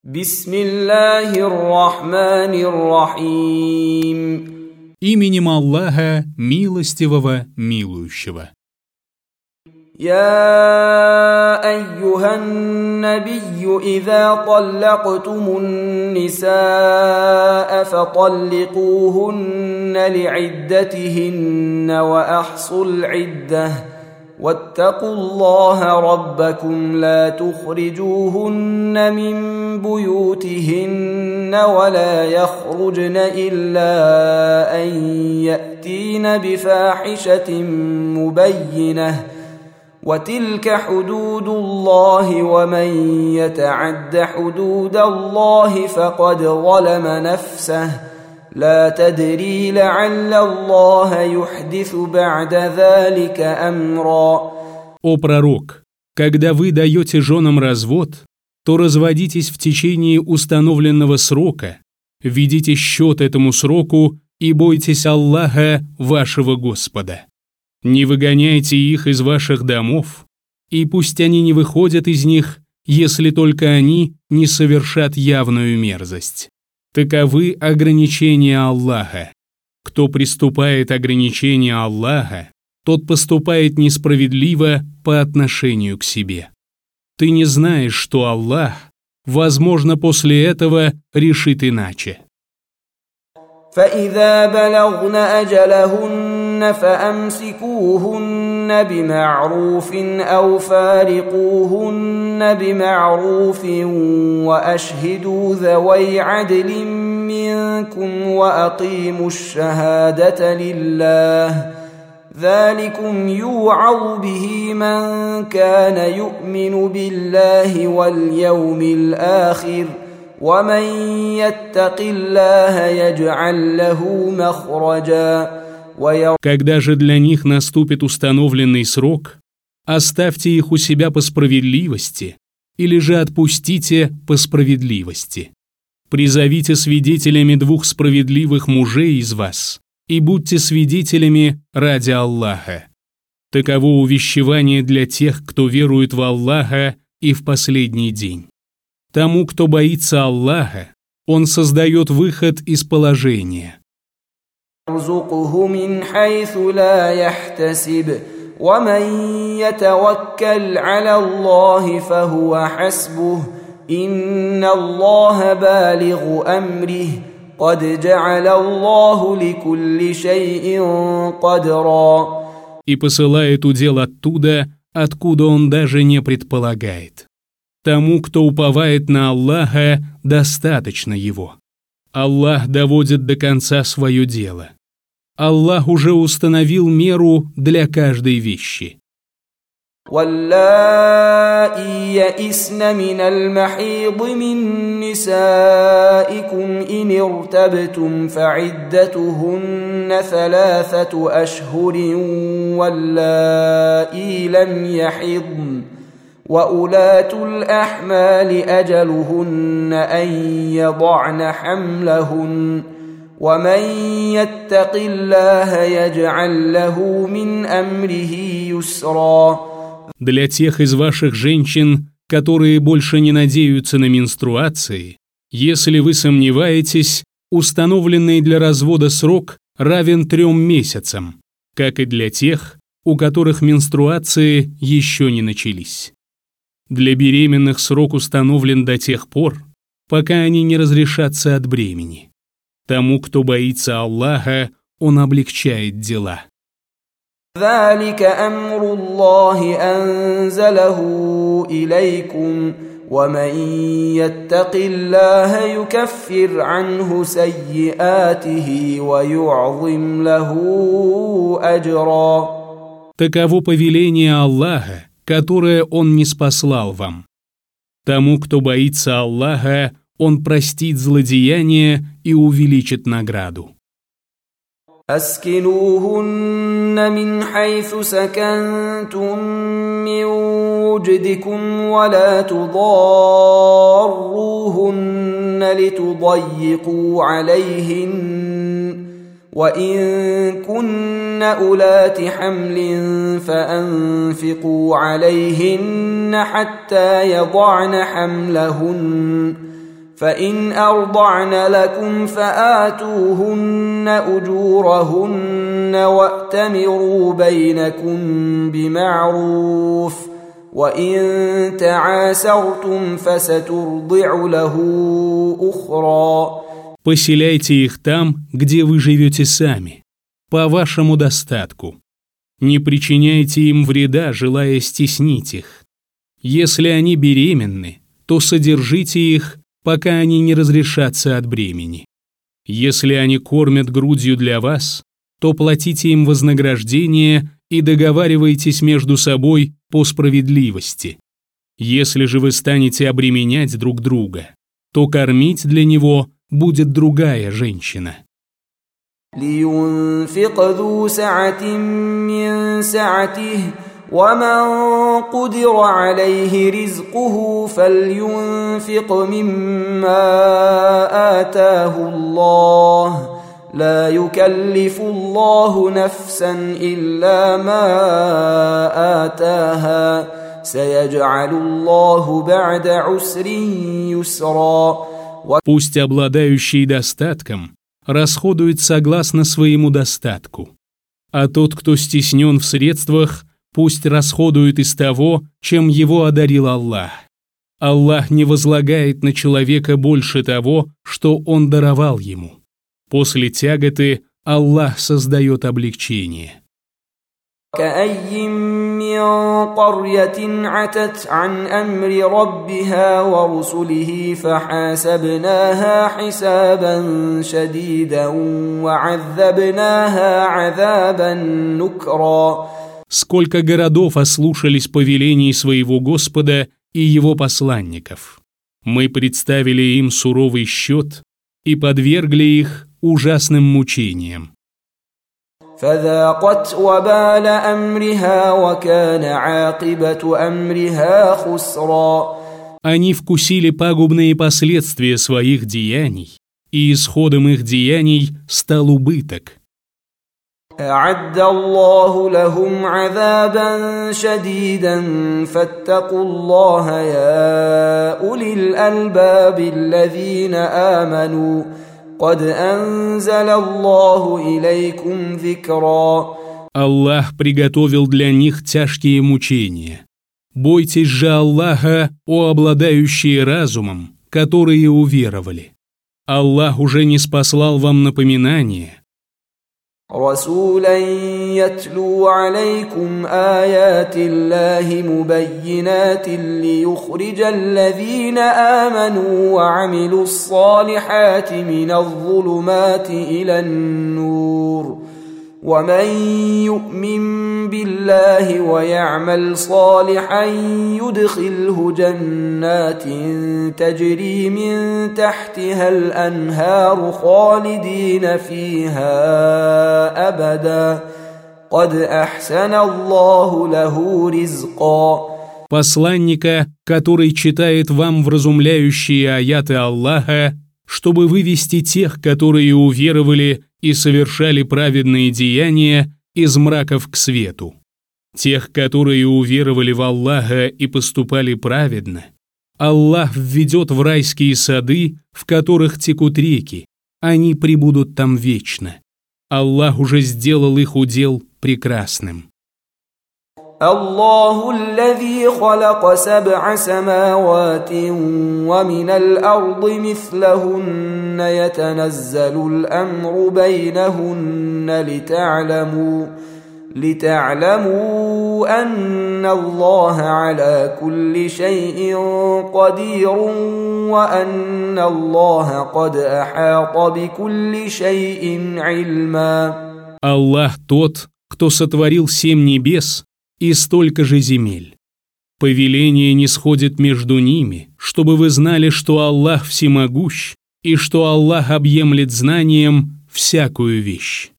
بسم الله الرحمن الرحيم. Именем Аллаха, милостивого, милующего. يا أيها النبي إذا طلقتم النساء فطلقوهن لعدتهن وأحصوا العدة واتقوا الله ربكم لا تخرجوهن من بيوتهن ولا يخرجن إلا أن يأتين بفاحشة مبينة وتلك حدود الله ومن يتعد حدود الله فقد ظلم نفسه لا تدري لعل الله يحدث بعد ذلك أمرا. О пророк, когда вы даете женам развод, то разводитесь в течение установленного срока, ведите счет этому сроку и бойтесь Аллаха, вашего Господа. Не выгоняйте их из ваших домов, и пусть они не выходят из них, если только они не совершат явную мерзость. Таковы ограничения Аллаха. Кто приступает ограничения Аллаха, тот поступает несправедливо по отношению к себе. Ты не знаешь, что Аллах, возможно, после этого решит иначе. فإذا بلغن أجلهن فأمسكوهن بمعروف أو فارقوهن بمعروف وأشهدوا ذوي عدل منكم وأقيموا الشهادة لله ذلكم يوعظ به من كان يؤمن بالله واليوم الآخر ومن يتق الله يجعل له مخرجا. Когда же для них наступит установленный срок, оставьте их у себя по справедливости, или же отпустите по справедливости. Призовите свидетелями двух справедливых мужей из вас, и будьте свидетелями ради Аллаха. Таково увещевание для тех, кто верует в Аллаха и в последний день. Тому, кто боится Аллаха, Он создает выход из положения. يرزقه من حيث لا يحتسب ومن يتوكل على الله فهو حسبه إن الله بالغ أمره قد جعل الله لكل شيء قدرا. И посылает удел оттуда, откуда он даже не предполагает. Тому, кто уповает на Аллаха, достаточно его. Аллах доводит до конца свое дело. Аллах уже установил меру для каждой вещи. واللائي يئسن من المحيض من نسائكم إن ارتبتم فعدتهن 3 أشهر واللائي لم يحضن وأولاة الأحمال أجلهن أن يضعن حملهن ومن يتق الله يجعل له من أمره يسرا. Для тех из ваших женщин, которые больше не надеются на менструации, если вы сомневаетесь, установленный для развода срок равен 3 месяцам, как и для тех, у которых менструации еще не начались. Для беременных срок установлен до тех пор, пока они не разрешатся от бремени. Тому, кто боится Аллаха, Он облегчает дела. ذلك أمر الله أنزله إليكم ومن يتق الله يكفر عنه سيئاته ويعظم له أجرا. Таково повеление Аллаха, которое Он ниспослал вам. Тому, кто боится Аллаха, Он простит злодеяния и увеличит награду. أسكنوهن من حيث سكنتم من وجدكم ولا تضاروهن لتضيقوا عليهن وإن كن أولات حمل فأنفقوا عليهن حتى يضعن حملهن فإن أرضعن لكم فآتوهن أجورهن وأتمروا بينكم بمعروف وإن تعاسرتم فسترضع له أخرى. Поселяйте их там, где вы живете сами, по вашему достатку. Не причиняйте им вреда, желая стеснить их. Если они беременны, то содержите их, пока они не разрешатся от бремени. Если они кормят грудью для вас, то платите им вознаграждение и договаривайтесь между собой по справедливости. Если же вы станете обременять друг друга, то кормить для него будет другая женщина. لينفق ذو سعة من سعته ومن قدر عليه رزقه فلينفق مما آتاه الله لا يكلف الله نفسا إلا ما آتاها سيجعل الله بعد عسر يسرا. Пусть обладающий достатком расходует согласно своему достатку, а тот, кто стеснен в средствах, пусть расходует из того, чем его одарил Аллах. Аллах не возлагает на человека больше того, что он даровал ему. После тяготы Аллах создает облегчение. كأي من قرية عتت عن أمر ربها ورسله فحاسبناها حسابا شديدا وعذبناها عذابا نكرا. Сколько городов ослушались повелений своего Господа и его посланников. Мы представили им суровый счет и подвергли их ужасным мучениям. فذاقت وبال أمرها وكان عاقبة أمرها خسرا. Они вкусили пагубные последствия своих деяний, и исходом их деяний стал убыток. أعد الله لهم عذابا شديدا فاتقوا الله يا أولي الألباب الذين آمنوا قد أنزل الله إليكم ذكرا. Аллах приготовил для них тяжкие мучения. Бойтесь же Аллаха, о обладающие разумом, которые уверовали. Аллах уже ниспослал вам напоминание. رسولا يتلو عليكم آيات الله مبينات ليخرج الذين آمنوا وعملوا الصالحات من الظلمات إلى النور ومن يؤمن بالله ويعمل صالحا يدخله جنات تجري من تحتها الأنهار خالدين فيها أبدا قد أحسن الله له رزقا. Посланника, который читает вам вразумляющие аяты Аллаха, чтобы вывести тех, которые уверовали и совершали праведные деяния, из мраков к свету. Тех, которые уверовали в Аллаха и поступали праведно, Аллах введет в райские сады, в которых текут реки, они пребудут там вечно. Аллах уже сделал их удел прекрасным. الله الذي خلق 7 سماوات ومن الأرض مثلهن يتنزل الأمر بينهن لتعلموا أن الله على كل شيء قدير وأن الله قد أحاط بكل شيء علما. Аллах тот, кто сотворил 7 небес и столько же земель. Повеление нисходит между ними, чтобы вы знали, что Аллах всемогущ и что Аллах объемлет знанием всякую вещь.